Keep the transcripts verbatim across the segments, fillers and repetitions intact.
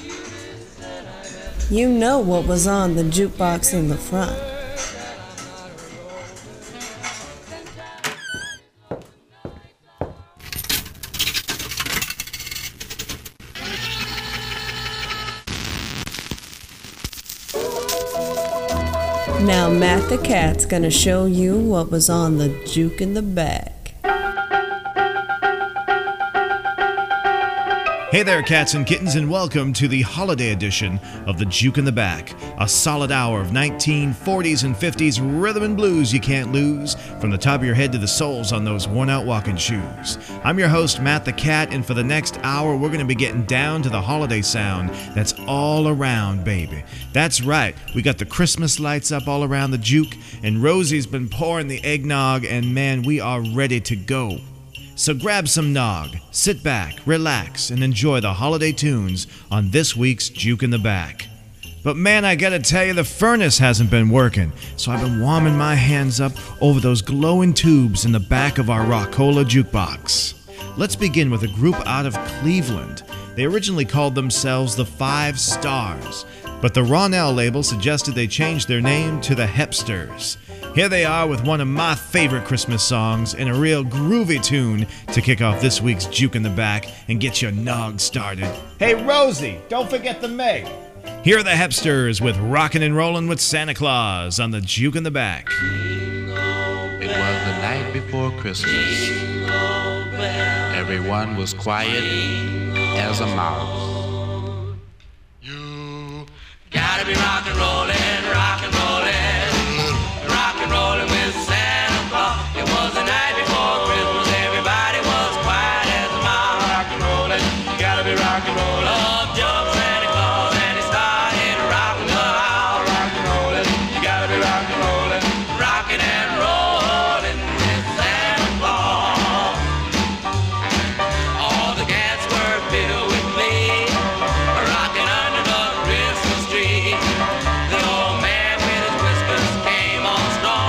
You know what was on the jukebox in the front. Now Matt the Cat's gonna show you what was on the juke in the back. Hey there, cats and kittens, and welcome to the holiday edition of the Juke in the Back, a solid hour of nineteen forties and fifties rhythm and blues you can't lose, from the top of your head to the soles on those worn-out walking shoes. I'm your host, Matt the Cat, and for the next hour, we're going to be getting down to the holiday sound that's all around, baby. That's right, we got the Christmas lights up all around the juke, and Rosie's been pouring the eggnog, and man, we are ready to go. So grab some nog, sit back, relax, and enjoy the holiday tunes on this week's Juke in the Back. But man, I gotta tell you, the furnace hasn't been working, so I've been warming my hands up over those glowing tubes in the back of our Rockola jukebox. Let's begin with a group out of Cleveland. They originally called themselves the Five Stars, but the Ronell label suggested they change their name to the Hepsters. Here they are with one of my favorite Christmas songs and a real groovy tune to kick off this week's Juke in the Back and get your nog started. Hey Rosie, don't forget the Meg. Here are the Hepsters with Rockin' and Rollin' with Santa Claus on the Juke in the Back. It was the night before Christmas. Everyone was quiet as a mouse. You gotta be rock and rollin', rock and rollin'. Rolling with Santa Claus. It was the night before Christmas. Everybody was quiet as a mouse. Rock and rollin', you gotta be rock and rollin'. Up jumped Santa Claus and he started rockin' the house. Rock and rollin', you gotta be rock and rollin'. Rockin' and rollin' with Santa Claus. All the cats were filled with glee, rockin' under the Christmas tree. The old man with his whiskers came on strong.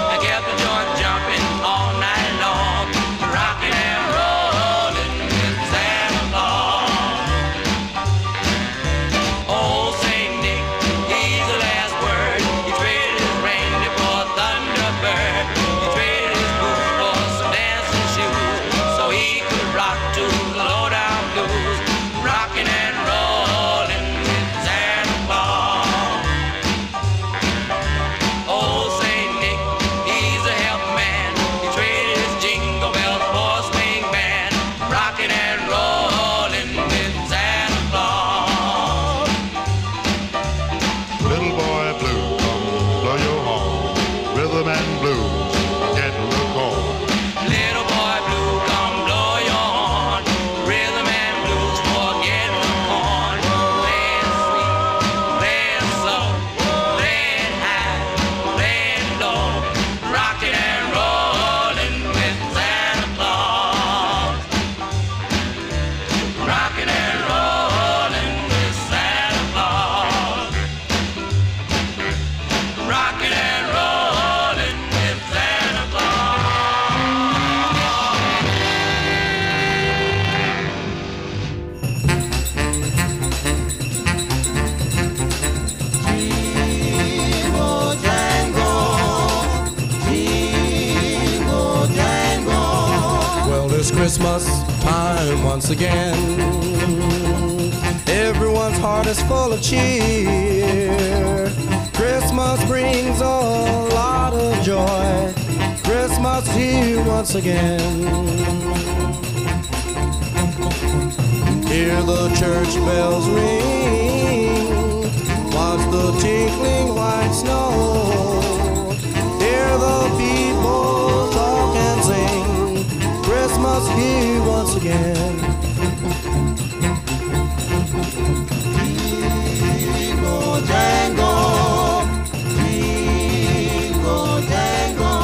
Christmas time once again. Everyone's heart is full of cheer. Christmas brings a lot of joy. Christmas here once again. Hear the church bells ring. Watch the tinkling white snow. Hear the people talk and sing. Christmas here once again. Jingle jangle, jingle jangle.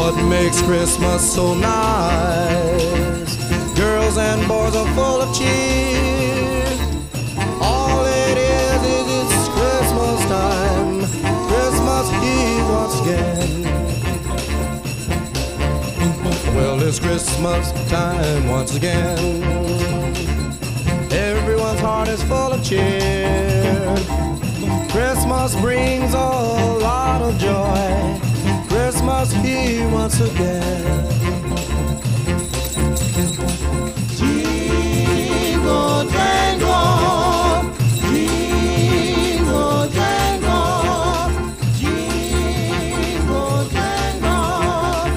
what makes Christmas so nice. Girls and boys are full of cheer. All it is is it's Christmas time. Christmas Eve once again. Well, it's Christmas time once again. Everyone's heart is full of cheer. Christmas brings a lot of joy. Christmas here once again. Jingle jangle, jingle jangle, jingle jangle,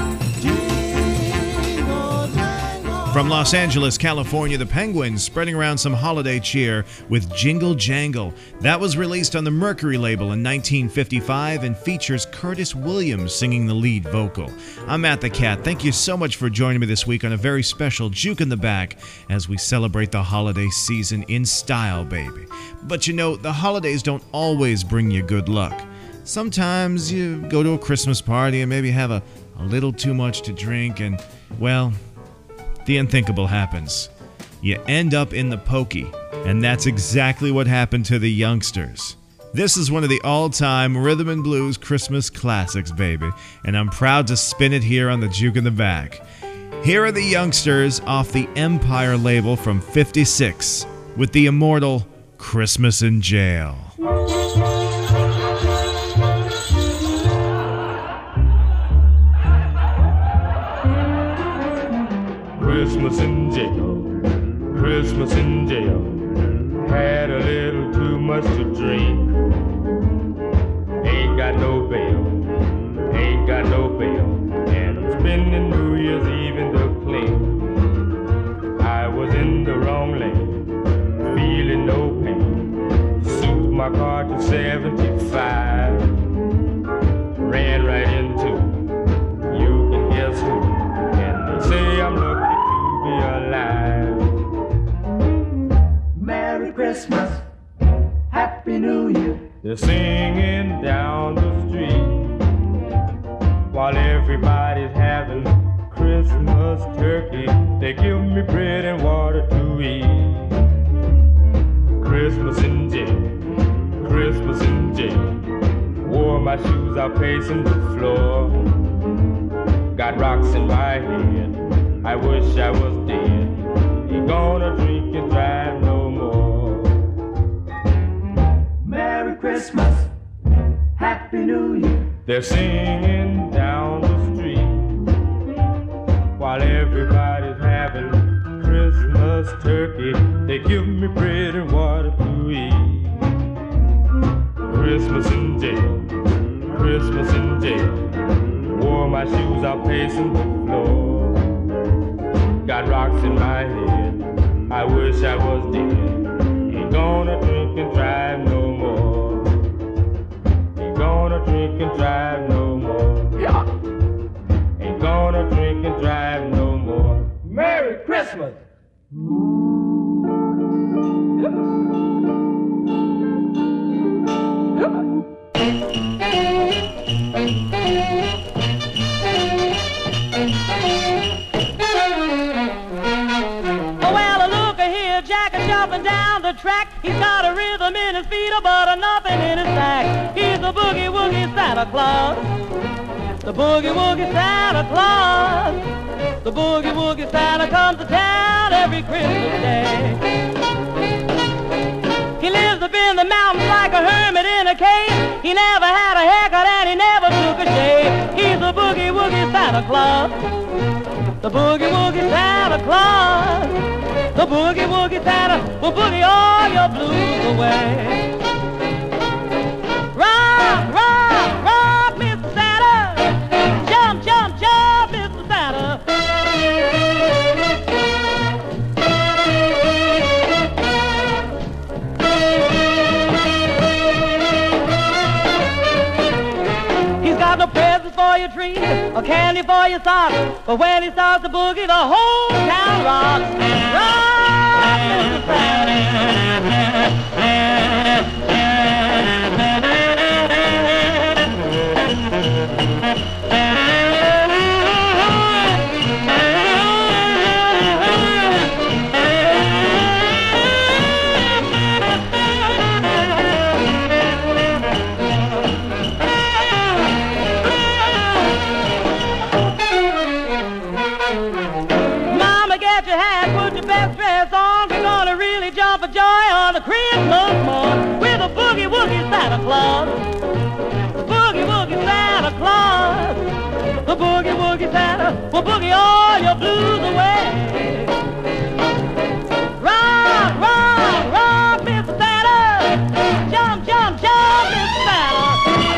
jingle jangle. From Los Angeles, California, the Penguins spreading around some holiday cheer with Jingle Jangle. That was released on the Mercury label in nineteen fifty-five and features Curtis Williams singing the lead vocal. I'm Matt the Cat. Thank you so much for joining me this week on a very special Juke in the Back as we celebrate the holiday season in style, baby. But you know, the holidays don't always bring you good luck. Sometimes you go to a Christmas party and maybe have a, a little too much to drink and, well, the unthinkable happens. You end up in the pokey, and that's exactly what happened to the Youngsters. This is one of the all-time rhythm and blues Christmas classics, baby, and I'm proud to spin it here on the Juke in the Back. Here are the Youngsters off the Empire label from fifty-six with the immortal Christmas in Jail. Christmas in jail, Christmas in jail. Had a little too much to drink. Ain't got no bail, ain't got no bail. And I'm spending New Year's Eve in the clean. I was in the wrong lane, feeling no pain. Souped my car to seventy-five. Ran right into, you can guess who. And they say I'm lucky be alive. Merry Christmas, Happy New Year. They're singing down the street while everybody's having Christmas turkey. They give me bread and water to eat. Christmas in jail, Christmas in jail. Wore my shoes out pacing the floor. Got rocks in my head, I wish I was dead. Ain't gonna drink and drive no more. Merry Christmas, Happy New Year. They're singing down the street while everybody's having Christmas turkey. They give me bread and water to eat. Christmas in jail, Christmas in jail. Wore my shoes out pacing the floor. Got rocks in my head, I wish I was dead. Ain't gonna drink and drive no more. Ain't gonna drink and drive no more. Yeah. Ain't gonna drink and drive no more. Merry Christmas. Jumping down the track, he's got a rhythm in his feet, but a nothing in his sack. He's the boogie woogie Santa Claus, the boogie woogie Santa Claus. The boogie woogie Santa comes to town every Christmas day. He lives up in the mountains like a hermit in a cave. He never had a haircut and he never took a shave. He's the boogie woogie Santa Claus, the boogie woogie Santa Claus. The boogie woogie Santa will boogie all your blues away. Rock, rock, rock, Mister Santa. Jump, jump, jump, Mister Santa. He's got no presents for your tree or candy for your socks, but when he starts to boogie, the whole town rocks. Rock! woogie Santa will boogie all your blues away. Rock, rock, rock, Mister Santa. Jump, jump, jump, Mister Santa.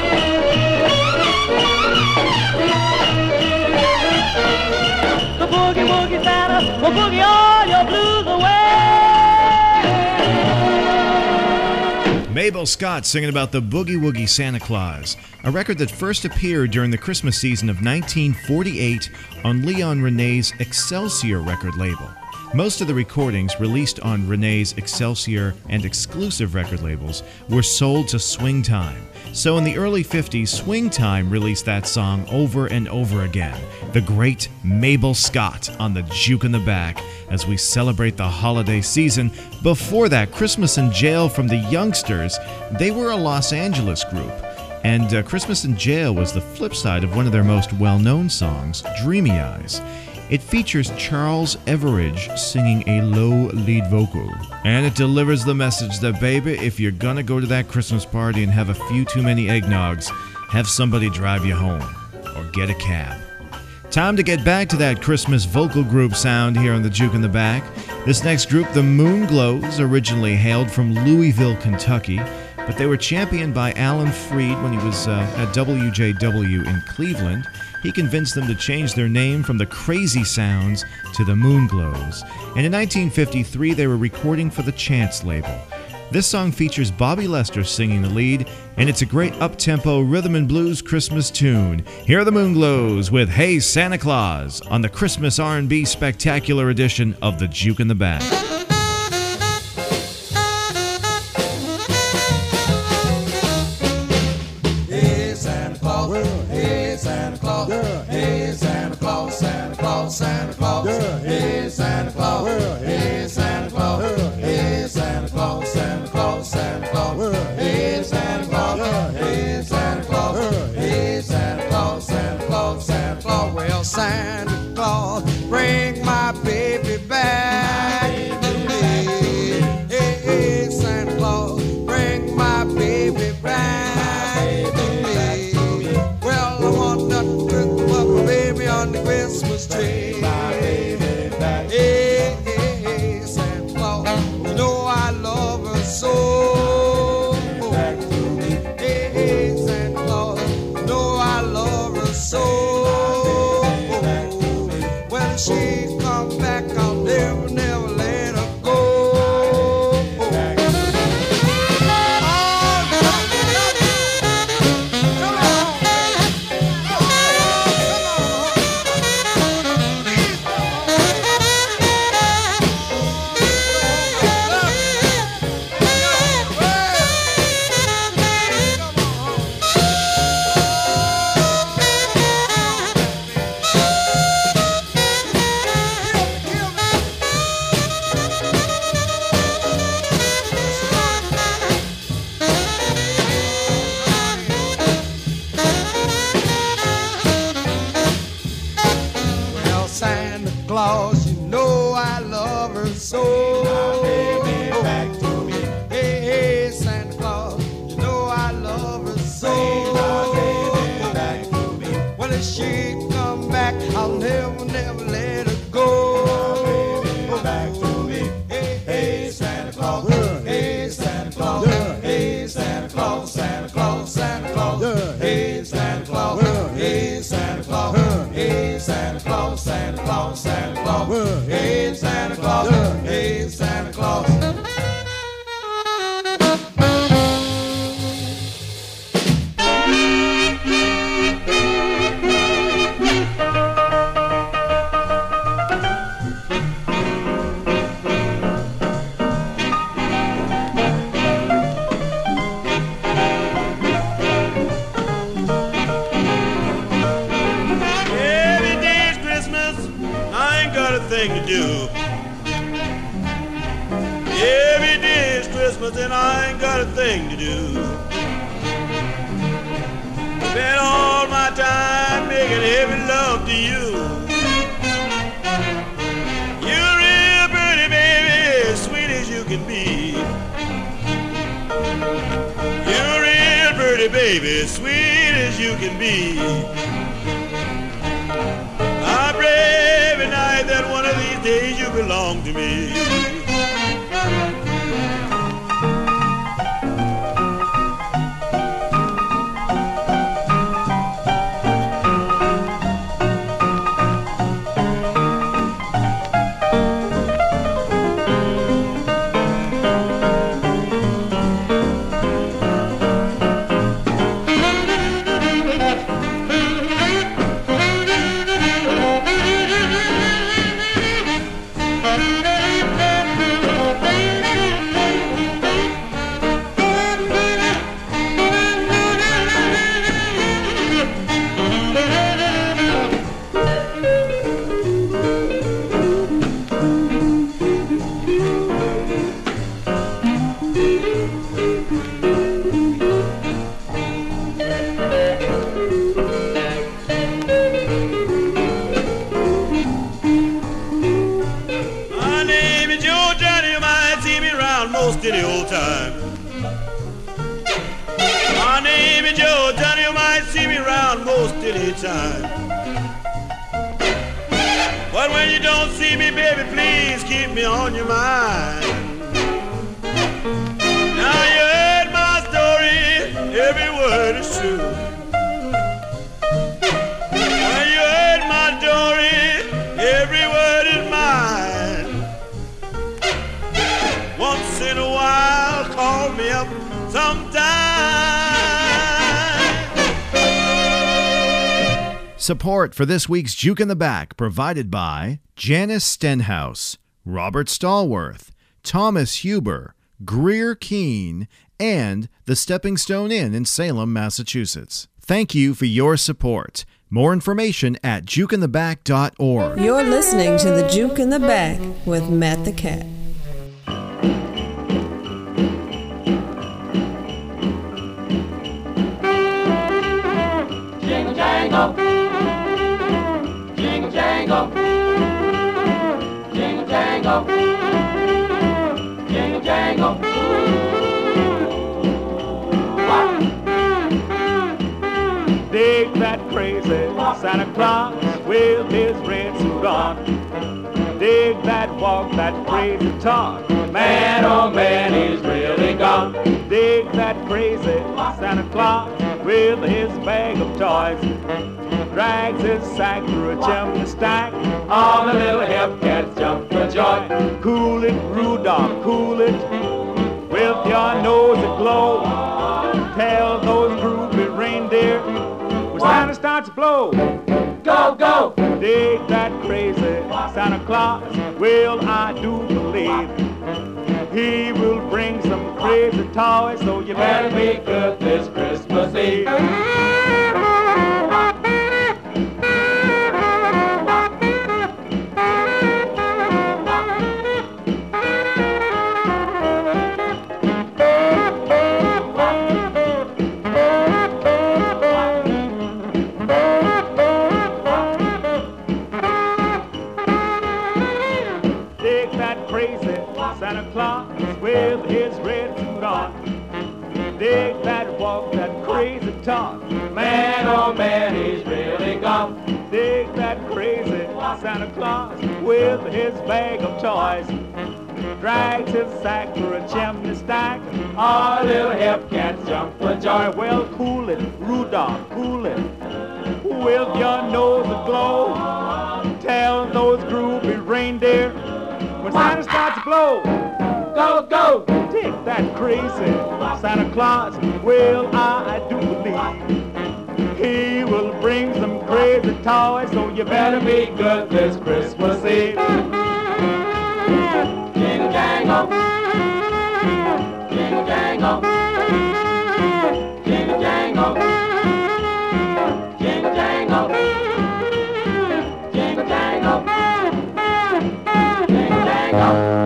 The boogie woogie Santa will boogie all your blues away. Mabel Scott singing about the Boogie Woogie Santa Claus, a record that first appeared during the Christmas season of nineteen forty-eight on Leon Renee's Excelsior record label. Most of the recordings released on Renee's Excelsior and Exclusive record labels were sold to Swing Time. So in the early fifties, Swing Time released that song over and over again. The great Mabel Scott on the Juke in the Back as we celebrate the holiday season. Before that, Christmas in Jail from the Youngsters. They were a Los Angeles group. And uh, Christmas in Jail was the flip side of one of their most well-known songs, Dreamy Eyes. It features Charles Everidge singing a low lead vocal. And it delivers the message that, baby, if you're gonna go to that Christmas party and have a few too many eggnogs, have somebody drive you home or get a cab. Time to get back to that Christmas vocal group sound here on the Juke in the Back. This next group, the Moonglows, originally hailed from Louisville, Kentucky, but they were championed by Alan Freed when he was uh, at W J W in Cleveland. He convinced them to change their name from the Crazy Sounds to the Moonglows. And in nineteen fifty-three, they were recording for the Chance label. This song features Bobby Lester singing the lead, and it's a great up-tempo rhythm and blues Christmas tune. Here are the Moonglows with Hey Santa Claus on the Christmas R and B Spectacular edition of the Juke in the Back. Hey Santa Claus, hey Santa Claus, hey Santa Claus, Santa Claus, Santa Claus, hey Santa Claus, hey Santa Claus, hey Santa Claus, Santa Claus, Santa Claus, hey Santa Claus, hey Santa Claus, hey Santa Claus, Santa Claus, Santa Claus. Well, Santa Claus, bring my baby back to me. Hey, hey, Santa Claus, bring my baby back to me. Well, I want to put my baby on the Christmas tree. Hey, hey, hey, Santa Claus, you know I love her so. Hey, hey, Santa Claus, you know I love her so. When she come back, I'll never, never let her go. Well, Santa Claus, you know I love her so. My baby back to me. Hey, hey, Santa Claus, you know I love her so. My baby back to me. When she come back, I'll never, never let her go. My baby back to me. Hey, hey, Santa Claus, hey, Santa Claus, hey, Santa Claus, Santa Claus, Santa Claus, hey, Santa Claus, hey, Santa Claus, hey, Santa Claus, Santa Claus, Santa Claus, hey, Santa Claus, hey, Santa Claus. Every day's Christmas, I ain't got a thing to do. Every day's Christmas and I ain't got a thing to do. Spend all my time making heavy love to you. You're real pretty, baby, as sweet as you can be. You're real pretty, baby, as sweet as you can be. to me. Most any old time. My name is Joe, Johnny, you might see me around most any time. But when you don't see me, baby, please keep me on your mind. Now you heard my story, every word is true. Now you heard my story, every word is mine. Once in a while, call me up sometime. Support for this week's Juke in the Back provided by Janice Stenhouse, Robert Stallworth, Thomas Huber, Greer Keene, and the Stepping Stone Inn in Salem, Massachusetts. Thank you for your support. More information at juke in the back dot org. You're listening to the Juke in the Back with Matt the Cat. Jingle jangle, jingle jangle, jingle jangle, jingle jangle. Dig that crazy Santa Claus with his red suit on. Dig that walk, that crazy talk. Man, oh man, he's really gone. Dig that crazy Santa Claus with his bag of toys. Drags his sack through a chimney stack. All the little hip cats jump for joy. Cool it, Rudolph, cool it, with your nose aglow. Tell those groovy reindeer when Santa starts to blow. Go, go! Dig that crazy Santa Claus, well, I do believe he will bring some crazy toys, so you better be good this Christmas Eve. Santa Claus with his red suit on. Dig that walk, that crazy talk. Man, oh man, he's really gone. Dig that crazy Santa Claus with his bag of toys. Drags his sack through a chimney stack. All little hip cats jump for joy. Well, cool it, Rudolph, cool it, with your nose aglow. Tell those groovy reindeer when Santa starts to blow. Go, go! Dig that crazy Santa Claus, well, I do believe he will bring some crazy toys, so you better be good this Christmas Eve. Jingle jangle, jingle jangle, jingle jangle, jingle jangle, jingle jangle, jingle jangle.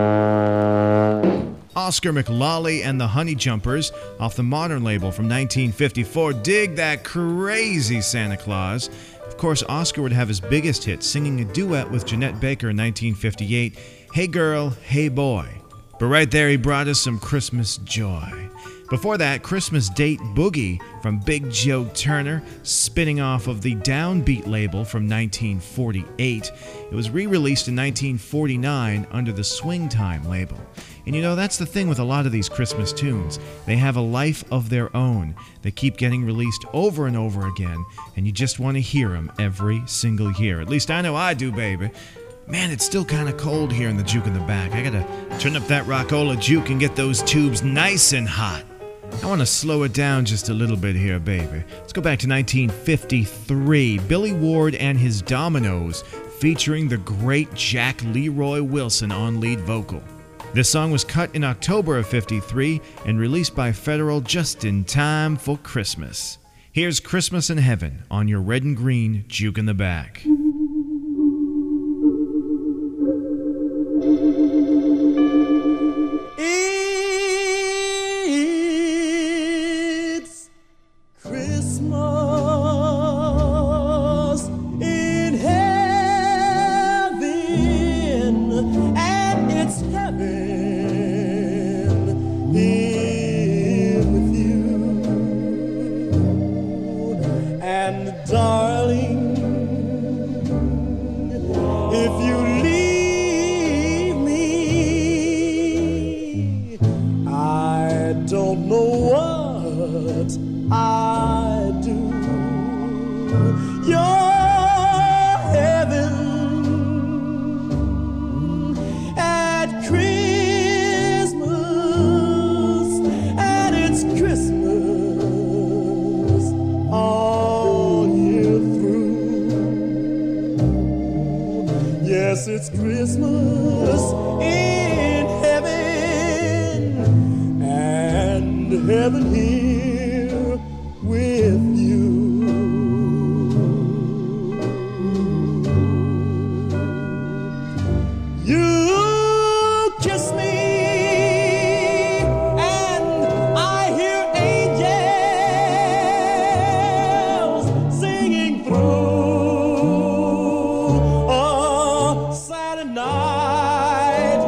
Oscar McLawley and the Honey Jumpers off the Modern label from nineteen fifty-four. Dig that crazy Santa Claus. Of course, Oscar would have his biggest hit singing a duet with Jeanette Baker in nineteen fifty-eight, Hey Girl, Hey Boy. But right there, he brought us some Christmas joy. Before that, Christmas Date Boogie from Big Joe Turner, spinning off of the Downbeat label from nineteen forty-eight. It was re-released in nineteen forty-nine under the Swing Time label. And you know, that's the thing with a lot of these Christmas tunes. They have a life of their own. They keep getting released over and over again, and you just want to hear them every single year. At least I know I do, baby. Man, it's still kind of cold here in the Juke in the Back. I gotta turn up that Rockola Juke and get those tubes nice and hot. I want to slow it down just a little bit here, baby. Let's go back to nineteen fifty-three. Billy Ward and his Dominoes, featuring the great Jack Leroy Wilson on lead vocal. This song was cut in October of fifty-three and released by Federal just in time for Christmas. Here's Christmas in Heaven on your red and green Juke in the Back. It's Christmas in heaven, and it's heaven here with you. And darling, if you leave me, I don't know what I'd do. Your heaven at Christmas, and it's Christmas all year through. Yes, it's Christmas in heaven, and heaven here with you. You kiss me, and I hear angels singing through a silent night.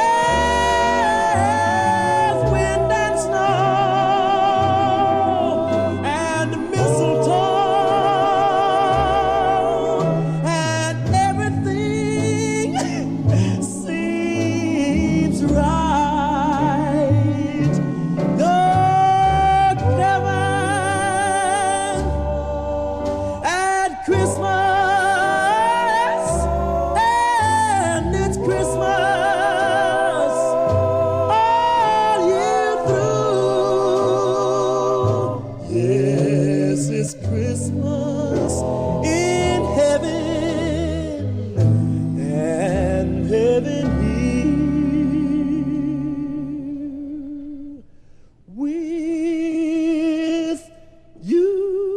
There's wind and snow and mistletoe, and everything seems right. Good heaven at Christmas, and it's Christmas all year through. Yes, it's Christmas in heaven, and heaven here with you.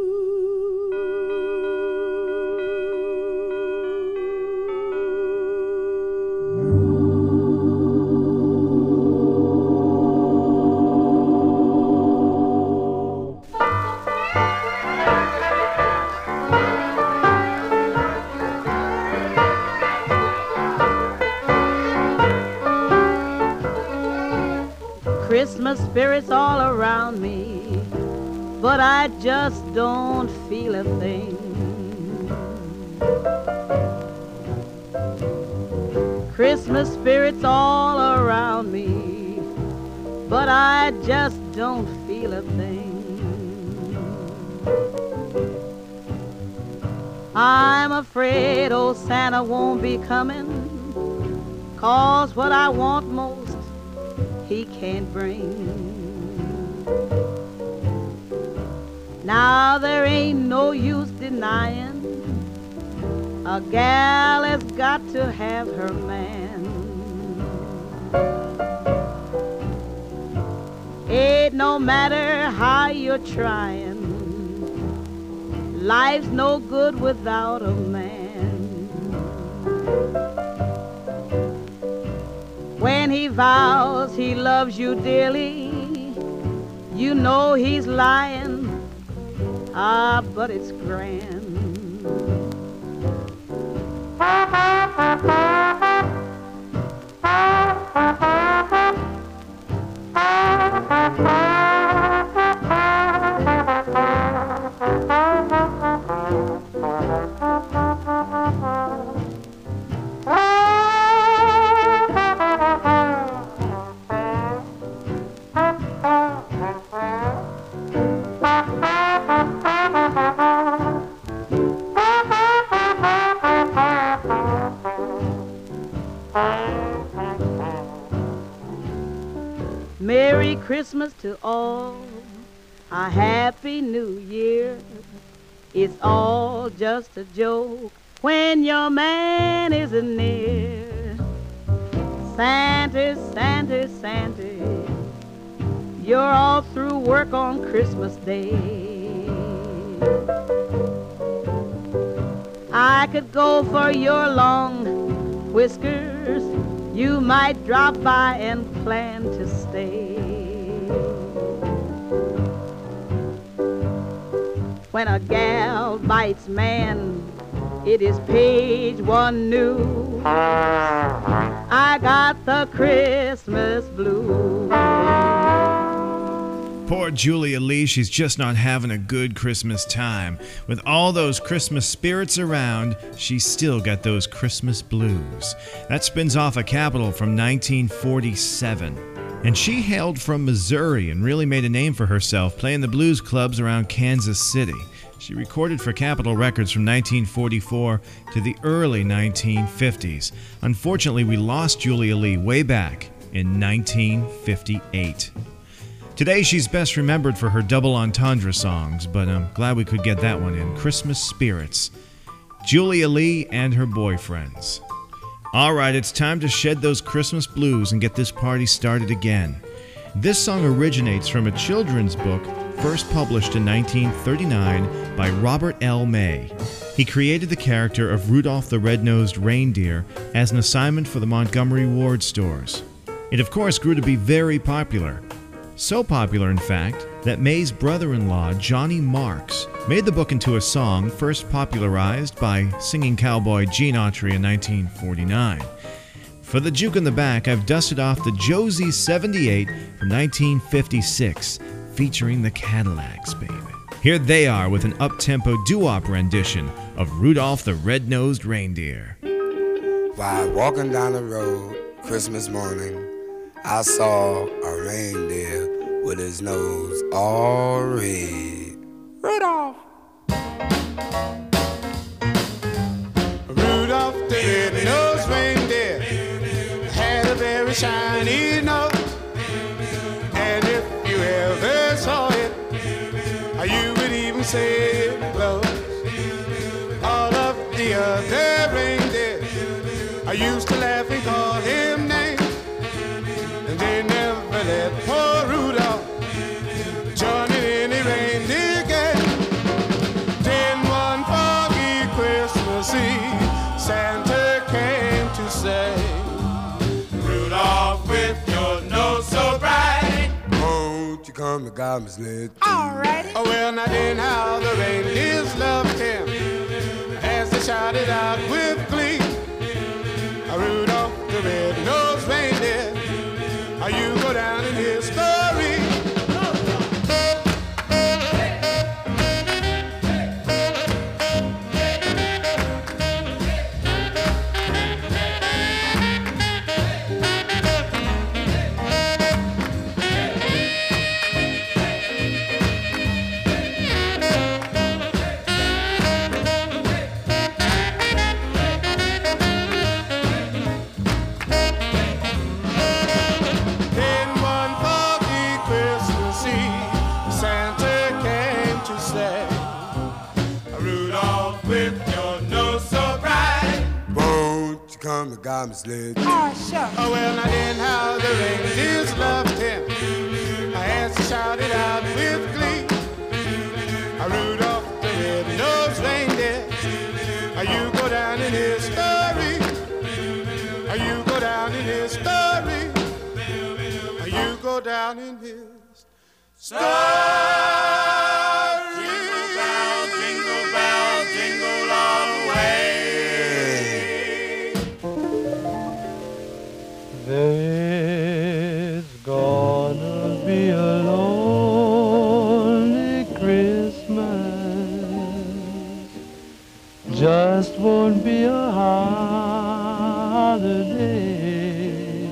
Christmas spirits all around me, but I just don't feel a thing. Christmas spirits all around me, but I just don't feel a thing. I'm afraid old Santa won't be coming, 'cause what I want most he can't bring. Now there ain't no use denying, a gal has got to have her man. It no matter how you're trying, life's no good without a man. When he vows he loves you dearly, you know he's lying, ah, but it's grand. Merry Christmas to all, a Happy New Year. It's all just a joke when your man isn't near. Santa, Santa, Santa, you're all through work on Christmas Day. I could go for your long whiskers, you might drop by and plan to stay. When a gal bites man, it is page one news. I got the Christmas blues. Poor Julia Lee, she's just not having a good Christmas time. With all those Christmas spirits around, she's still got those Christmas blues. That spins off a Capitol from nineteen forty-seven. And she hailed from Missouri and really made a name for herself playing the blues clubs around Kansas City. She recorded for Capitol Records from nineteen forty-four to the early nineteen fifties. Unfortunately, we lost Julia Lee way back in nineteen fifty-eight. Today, she's best remembered for her double entendre songs, but I'm glad we could get that one in. Christmas Spirits. Julia Lee and her boyfriends. All right, it's time to shed those Christmas blues and get this party started again. This song originates from a children's book first published in nineteen thirty-nine by Robert L. May. He created the character of Rudolph the Red-Nosed Reindeer as an assignment for the Montgomery Ward stores. It, of course, grew to be very popular. So popular, in fact, that May's brother-in-law, Johnny Marks, made the book into a song first popularized by singing cowboy Gene Autry in nineteen forty-nine. For the Juke in the Back, I've dusted off the Josie seventy-eight from nineteen fifty-six, featuring the Cadillacs, baby. Here they are with an up-tempo doo-wop rendition of Rudolph the Red-Nosed Reindeer. While walking down the road Christmas morning, I saw a reindeer with his nose all red. Rudolph! Rudolph the red-nosed reindeer had a very shiny nose, and if you ever saw it, you would even say it glows. All of the other reindeer I used to laugh and call him names, and they never let poor Rudolph join in any reindeer game. Then one foggy Christmas Eve, Santa came to say, Rudolph, with your nose so bright, won't you come to God's sled? Alrighty. Oh, well, now then how the reindeers loved him as they shouted out with glee, Rudolph the red-nosed reindeer, you go down in history. Come to God, sled. Oh, sure. Oh, well, now then how the reindeers loved him as he shouted out with glee, Rudolph the red-nosed reindeer, you go down in history. You go down in history. You go down in his story. Jingle bell, jingle bell, jingle all the way. There's gonna be a lonely Christmas, just won't be a holiday.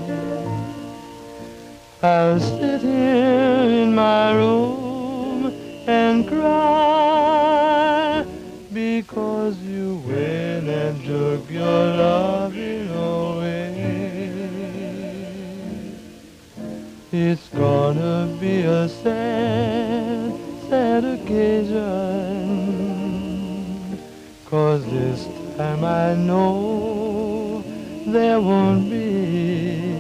I'll sit here in my room and cry because you went and took your loving away. It's gonna be a sad, sad occasion, 'cause this time I know there won't be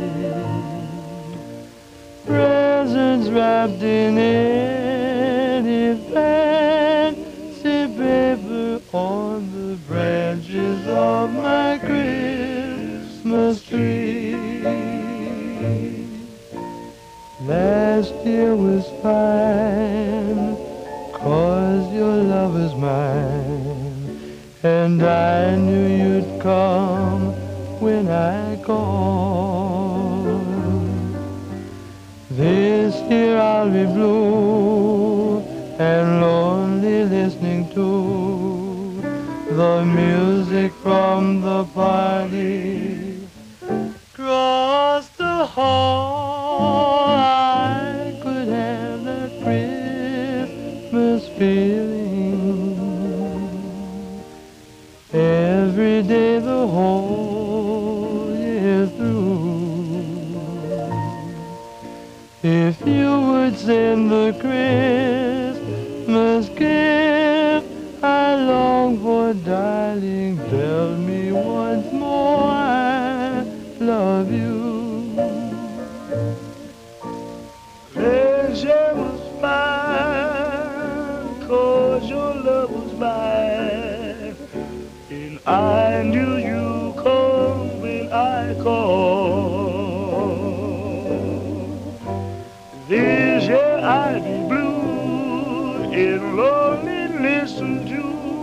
presents wrapped in any fancy paper on the branches of my Christmas tree. Last year was fine, 'cause your love is mine, and I knew you'd come when I called. This year I'll be blue and lonely, listening to the music from the party across the hall. I could have that Christmas feeling every day the whole year through. If you would send the Christmas gift I long for, darling, tell me once more I love you. Last year was fine, 'cause your love was mine, and I knew you'd come when I called. This year I'd be blue and lonely, listen to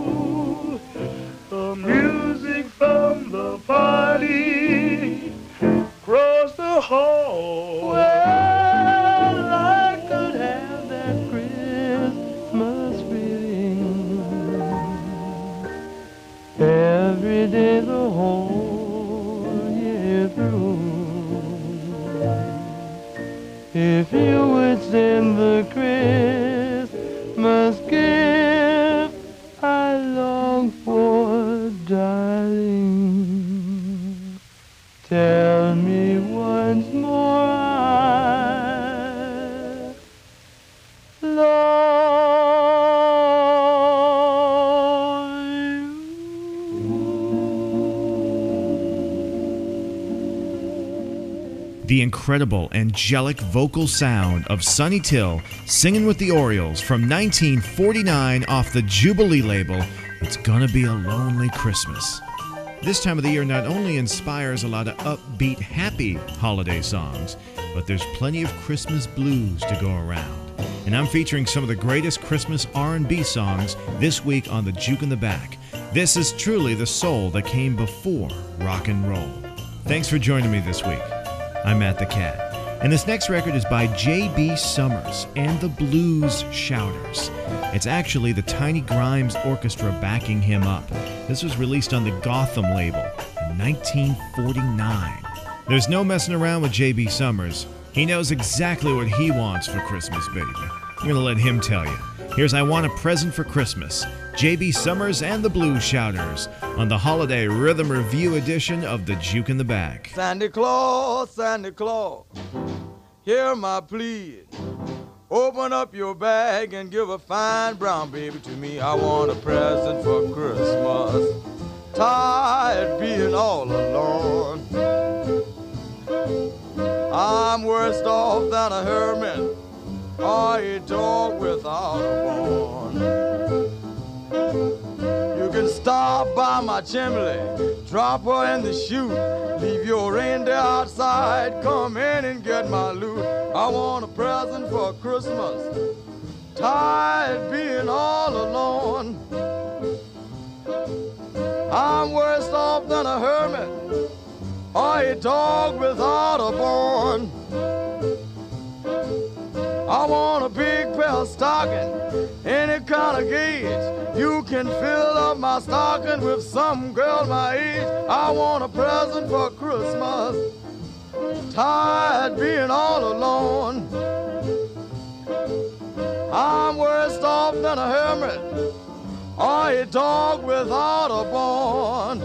the music from the party across the hall. Well, I could have that Christmas feeling every day the whole year through. If you would send the Christmas gift I long for, darling, tell me once more I love The incredible angelic vocal sound of Sonny Till singing with the Orioles from nineteen forty-nine off the Jubilee label, It's Gonna Be a Lonely Christmas. This time of the year not only inspires a lot of upbeat, happy holiday songs, but there's plenty of Christmas blues to go around. And I'm featuring some of the greatest Christmas R and B songs this week on the Juke in the Back. This is truly the soul that came before rock and roll. Thanks for joining me this week. I'm Matt the Cat. And this next record is by J B Summers and the Blues Shouters. It's actually the Tiny Grimes Orchestra backing him up. This was released on the Gotham label in nineteen forty-nine. There's no messing around with J B Summers. He knows exactly what he wants for Christmas, baby. I'm gonna let him tell you. Here's I Want a Present for Christmas, J B Summers and the Blues Shouters on the Holiday Rhythm Review edition of the Juke in the Back. Santa Claus, Santa Claus, hear my plea. Open up your bag and give a fine brown baby to me. I want a present for Christmas. Tired being all alone. I'm worse off than a hermit or a dog without a bone. You can stop by my chimney, drop her in the chute, leave your reindeer outside, come in and get my loot. I want a present for Christmas, tired being all alone. I'm worse off than a hermit or a dog without a bone. I want a big pair of stocking, any kind of gauge. You can fill up my stocking with some girl my age. I want a present for Christmas, tired being all alone. I'm worse off than a hermit or a dog without a bone.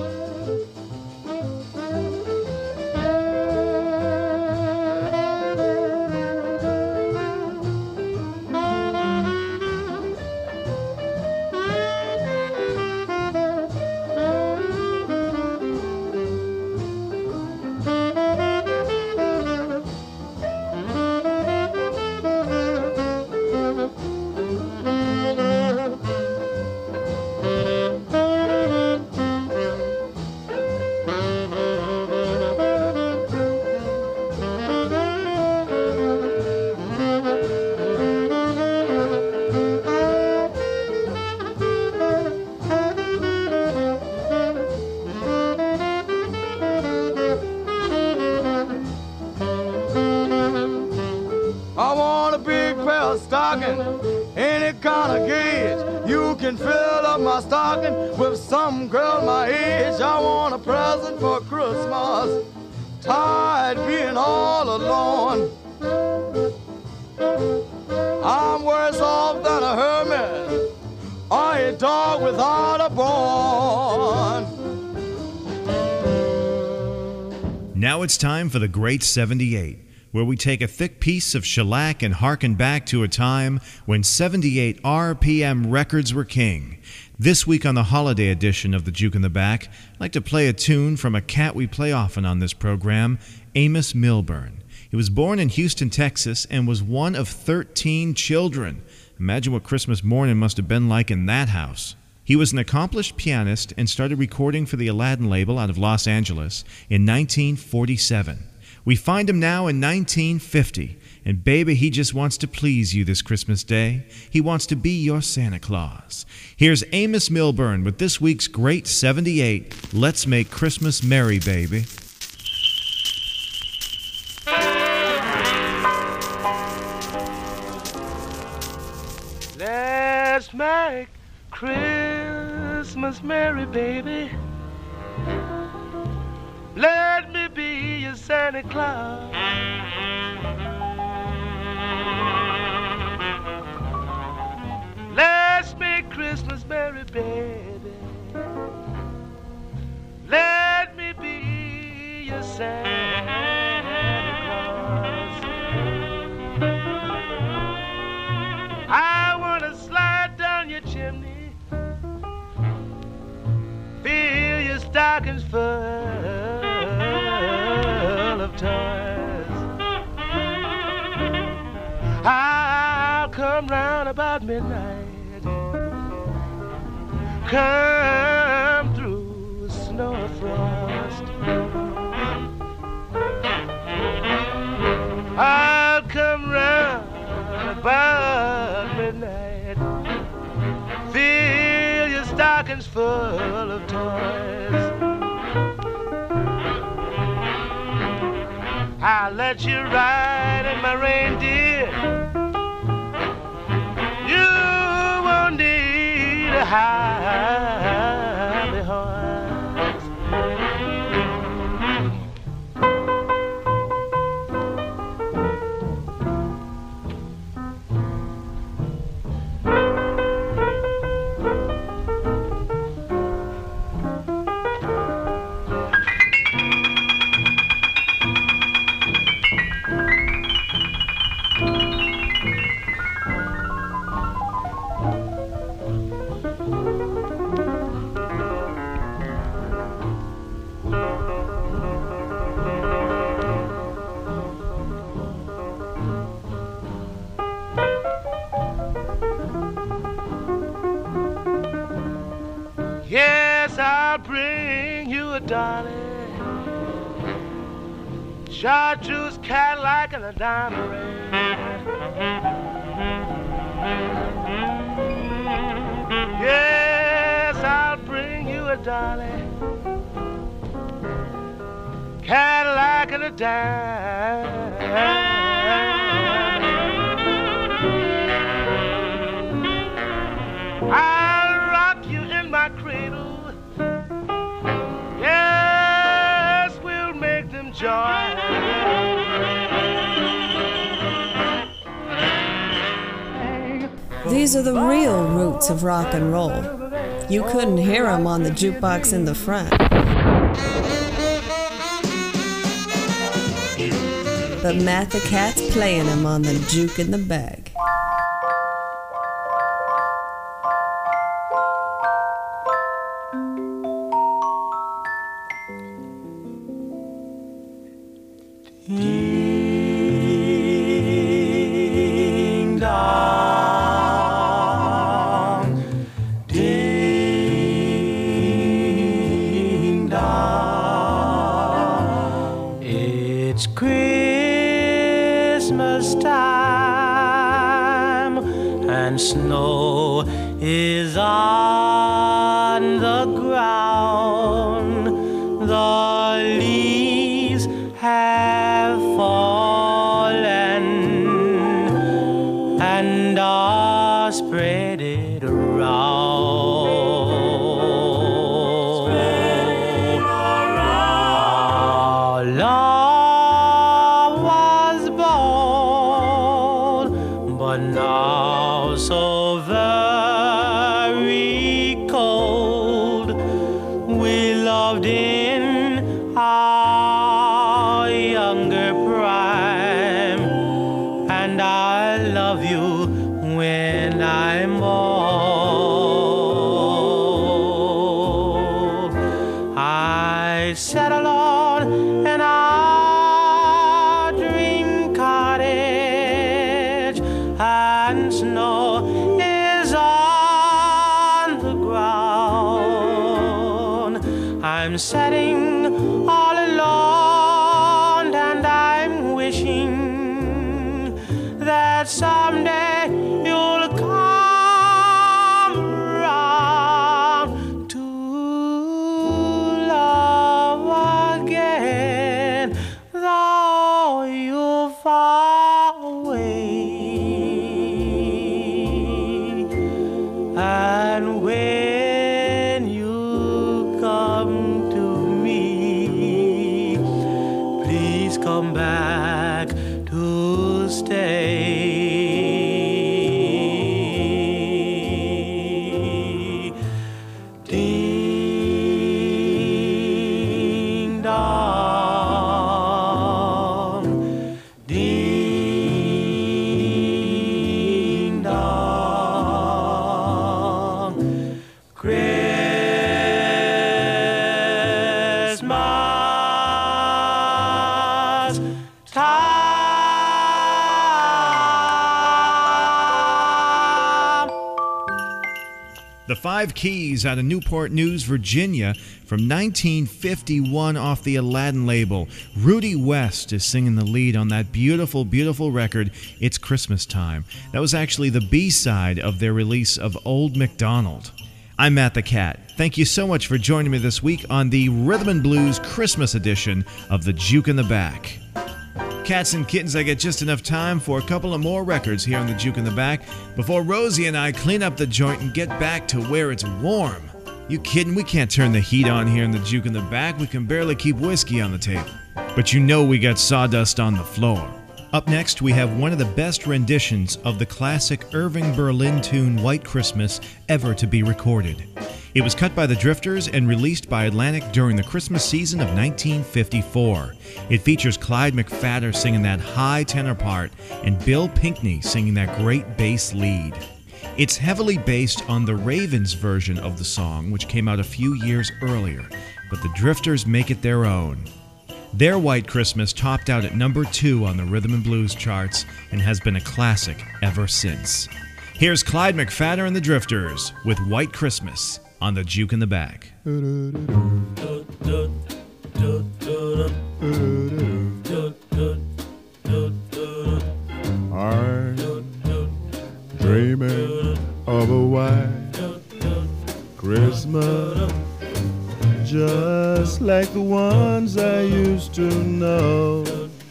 any kind of gauge. You can fill up my stocking with some girl my age. I want a present for Christmas, tired being all alone. I'm worse off than a hermit or a dog without a bone. Now it's time for the Great seventy-eight, where we take a thick piece of shellac and harken back to a time when seventy-eight R P M records were king. This week on the holiday edition of the Juke in the Back, I'd like to play a tune from a cat we play often on this program, Amos Milburn. He was born in Houston, Texas, and was one of thirteen children. Imagine what Christmas morning must have been like in that house. He was an accomplished pianist and started recording for the Aladdin label out of Los Angeles in nineteen forty-seven. We find him now in nineteen fifty, and baby, he just wants to please you this Christmas day. He wants to be your Santa Claus. Here's Amos Milburn with this week's Great seventy-eight. Let's make Christmas merry, baby. Let's make Christmas merry, baby. Let me be your Santa Claus. Let's make Christmas merry, baby. Let me be your Santa Claus. I want to slide down your chimney, fill your stockings full of toys. I'll come round about midnight, come through snow or frost. I'll come round about midnight, fill your stockings full of toys. I'll let you ride in my reindeer. You won't need a high horse. Yes, I'll bring you a dolly, chartreuse Cadillac and a diamond ring. Yes, I'll bring you a dolly, Cadillac and a diamond. I'll rock you in my cradle. Yes, we'll make them joy. These are the real roots of rock and roll. You couldn't hear them on the jukebox in the front. But Matt the Cat's playing them on the juke in the bag. Ding dong, ding dong. It's Christmas time and snow is on the ground. The leaves have fallen and all loved in our younger prime, and I love you when I'm old. I sat alone in our dream cottage, and snow is on the ground. I'm sitting all alone, and I'm wishing that someday you'll come around to love again, though you're far away. And when you come to me, please come back to stay. Ding dong, ding dong, Christmas time. The Five Keys out of Newport News, Virginia from nineteen fifty-one off the Aladdin label. Rudy West is singing the lead on that beautiful, beautiful record, It's Christmas Time. That was actually the B-side of their release of Old MacDonald. I'm Matt the Cat. Thank you so much for joining me this week on the Rhythm and Blues Christmas edition of the Juke in the Back. Cats and kittens, I get just enough time for a couple of more records here on the Juke in the Back before Rosie and I clean up the joint and get back to where it's warm. You kidding? We can't turn the heat on here in the Juke in the Back. We can barely keep whiskey on the table. But you know we got sawdust on the floor. Up next, we have one of the best renditions of the classic Irving Berlin tune White Christmas ever to be recorded. It was cut by the Drifters and released by Atlantic during the Christmas season of nineteen fifty-four. It features Clyde McPhatter singing that high tenor part and Bill Pinkney singing that great bass lead. It's heavily based on the Ravens version of the song, which came out a few years earlier, but the Drifters make it their own. Their White Christmas topped out at number two on the Rhythm and Blues charts and has been a classic ever since. Here's Clyde McPhatter and the Drifters with White Christmas on the Juke in the Back. I'm dreaming of a white Christmas, just like the ones I used to know,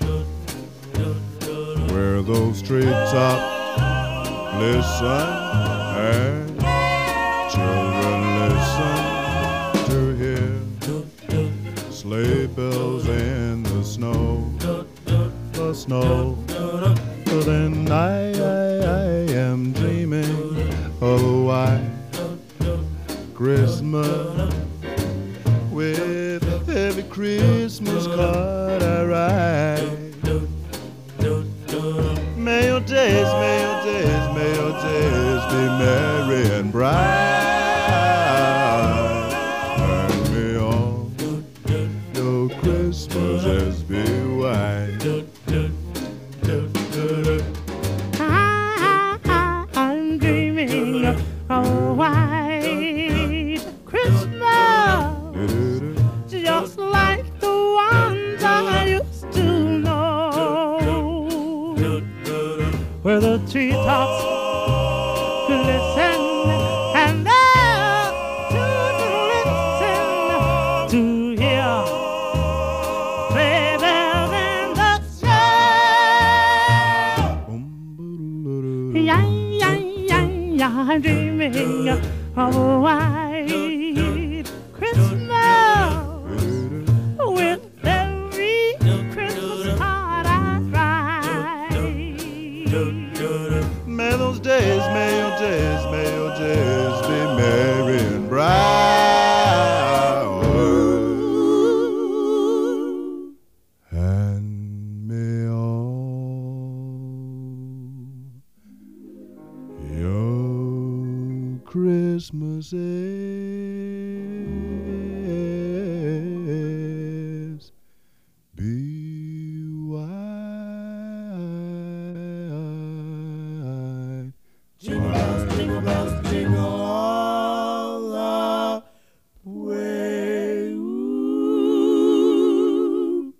where those treetops listen and children listen to hear sleigh bells in the snow, the snow. But then I, I, I am dreaming of a white Christmas, with every Christmas card I write. May your days, may your days, may your days be merry and bright. And may all your Christmases be white. I, I'm dreaming of a white Christmas, just like the ones I used to know, where the treetops glisten and the children listen to hear sleigh bells in the snow. Yeah, yeah, yeah, yeah, I'm dreaming of a white Christmas, with every Christmas card I write. May those days, may your days, may your days be merry and bright. Christmases. Be white. Jingle bells, jingle bells, jingle all the way. Ooh.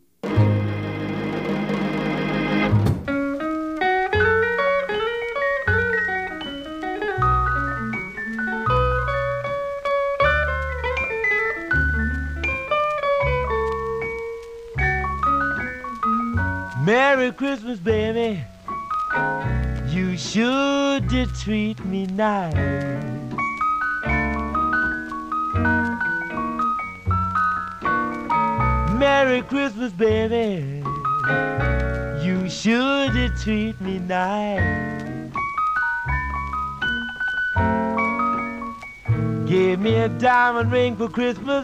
Merry Christmas, baby. You sure did treat me nice. Merry Christmas, baby. You sure did treat me nice. Gave me a diamond ring for Christmas.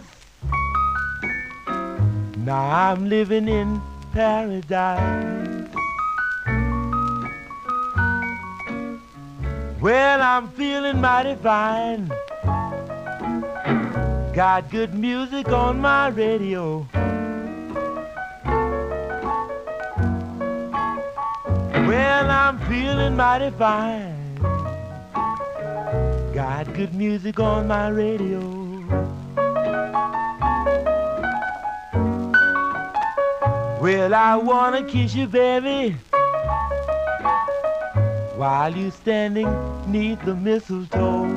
Now I'm living in paradise. Well, I'm feeling mighty fine. Got good music on my radio. Well, I'm feeling mighty fine. Got good music on my radio. Well, I wanna kiss you, baby, while you standing neath the mistletoe.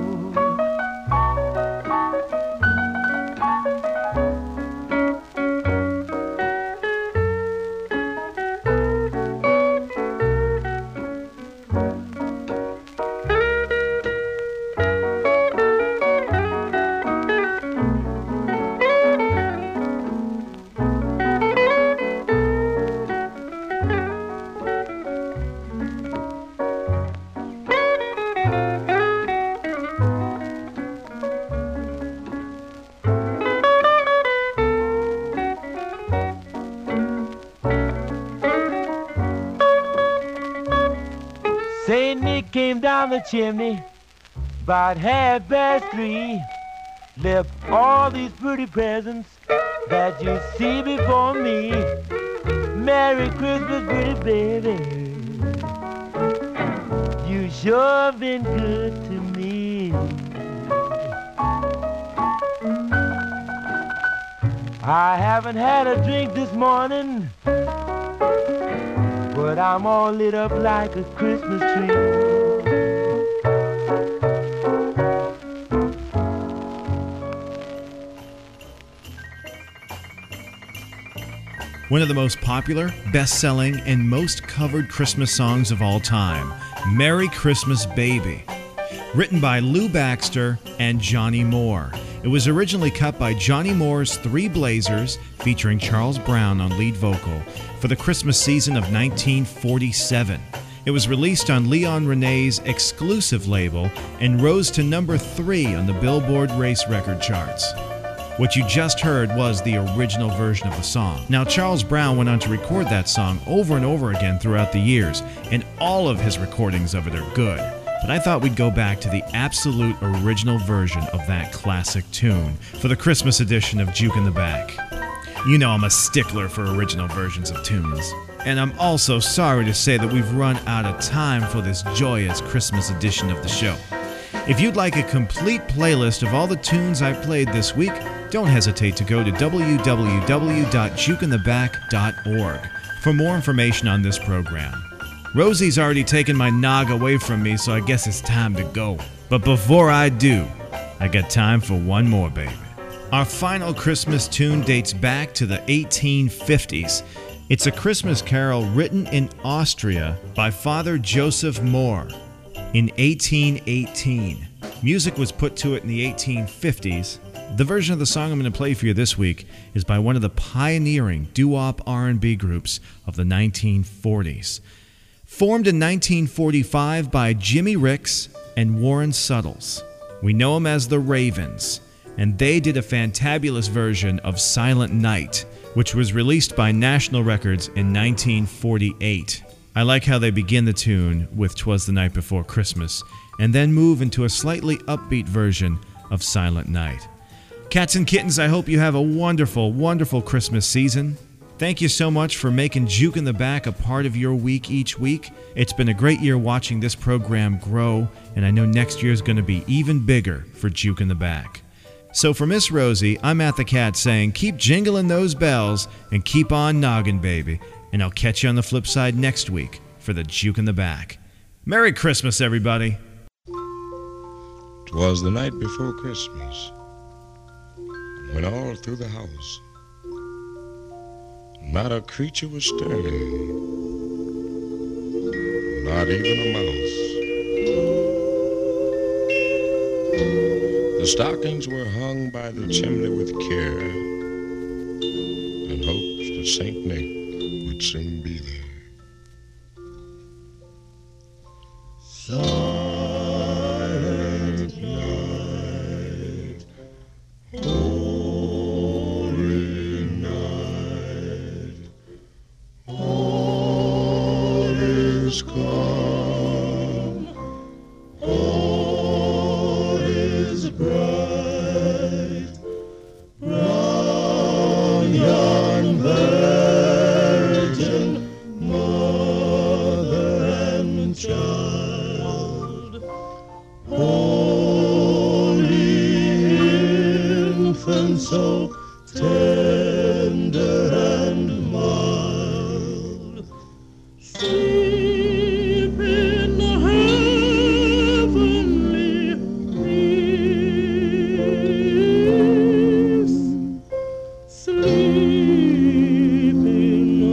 Saint Nick came down the chimney about half past three, left all these pretty presents that you see before me. Merry Christmas, pretty baby. You sure been good to me. I haven't had a drink this morning, but I'm all lit up like a Christmas tree. One of the most popular, best-selling, and most covered Christmas songs of all time, Merry Christmas, Baby. Written by Lou Baxter and Johnny Moore. It was originally cut by Johnny Moore's Three Blazers, featuring Charles Brown on lead vocal, for the Christmas season of nineteen forty-seven. It was released on Leon Renee's exclusive label and rose to number three on the Billboard race record charts. What you just heard was the original version of the song. Now, Charles Brown went on to record that song over and over again throughout the years, and all of his recordings of it are good. But I thought we'd go back to the absolute original version of that classic tune for the Christmas edition of Juke in the Back. You know I'm a stickler for original versions of tunes. And I'm also sorry to say that we've run out of time for this joyous Christmas edition of the show. If you'd like a complete playlist of all the tunes I played this week, don't hesitate to go to w w w dot juke in the back dot org for more information on this program. Rosie's already taken my nog away from me, so I guess it's time to go. But before I do, I got time for one more, baby. Our final Christmas tune dates back to the eighteen fifties. It's a Christmas carol written in Austria by Father Joseph Mohr in eighteen eighteen. Music was put to it in the eighteen fifties. The version of the song I'm going to play for you this week is by one of the pioneering doo-wop R and B groups of the nineteen forties. Formed in nineteen forty-five by Jimmy Ricks and Warren Suttles. We know them as the Ravens, and they did a fantabulous version of Silent Night, which was released by National Records in nineteen forty-eight. I like how they begin the tune with "'Twas the Night Before Christmas," and then move into a slightly upbeat version of Silent Night. Cats and kittens, I hope you have a wonderful, wonderful Christmas season. Thank you so much for making Juke in the Back a part of your week each week. It's been a great year watching this program grow, and I know next year is going to be even bigger for Juke in the Back. So for Miss Rosie, I'm Matt the Cat saying keep jingling those bells and keep on noggin', baby. And I'll catch you on the flip side next week for the Juke in the Back. Merry Christmas, everybody. 'Twas the night before Christmas, when all through the house not a creature was stirring, not even a mouse. The stockings were hung by the chimney with care, in hopes that Saint Nick would soon be there. Silent night, holy night, all is calm, all is bright, round yon virgin mother and child, holy infant, so tender and mild, sleep in the heavenly peace, sleep in the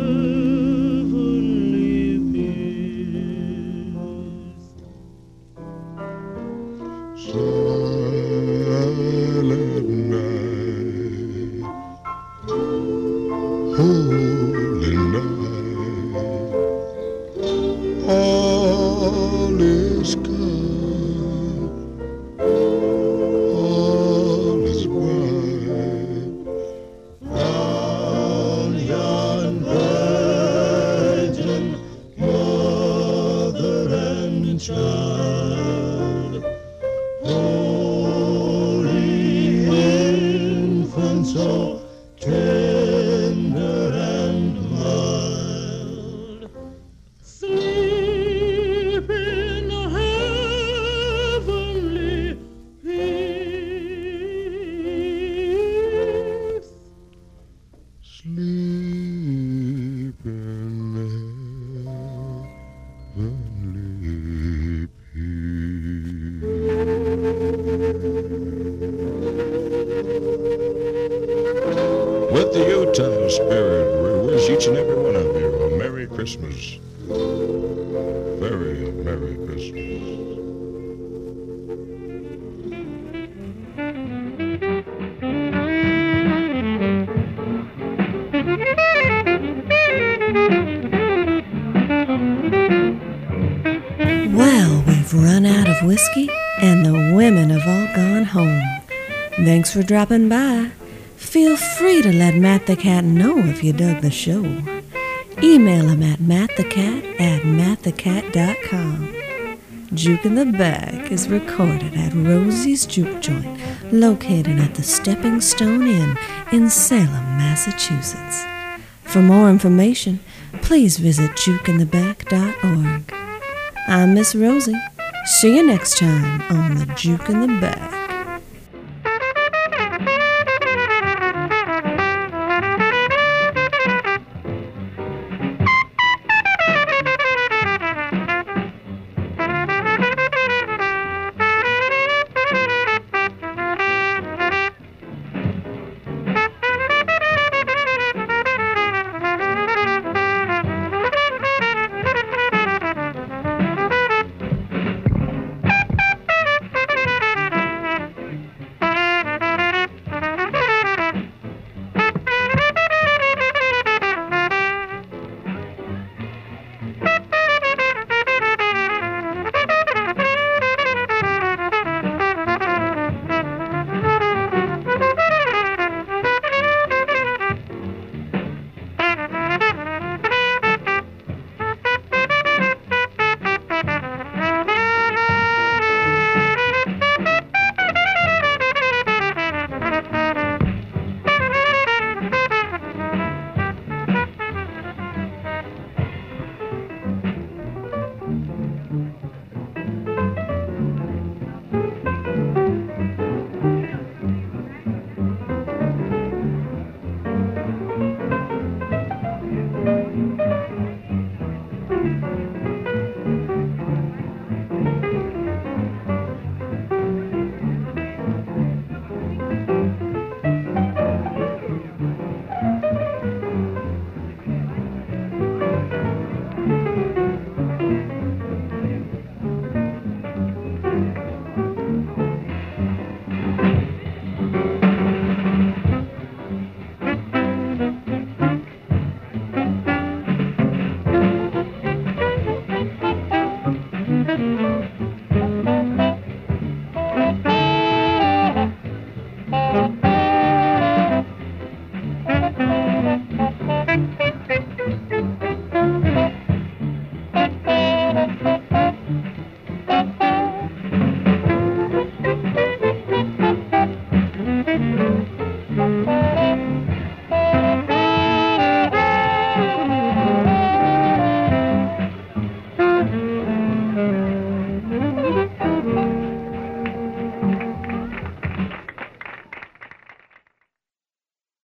heavenly peace. Silent night, holy night, all is calm, all is bright, round yon virgin mother and child, holy infant, so tender and mild, sleep in the heavenly peace, sleep in the heavenly peace. With the Utah spirit, we wish each and every one of you a Merry Christmas. Very Merry Christmas. Well, we've run out of whiskey, and the women have all gone home. Thanks for dropping by. Feel free to let Matt the Cat know if you dug the show. Email him at mattthecat at mattthecat dot com. Juke in the Back is recorded at Rosie's Juke Joint, located at the Stepping Stone Inn in Salem, Massachusetts. For more information, please visit juke in the back dot org. I'm Miss Rosie. See you next time on the Juke in the Back.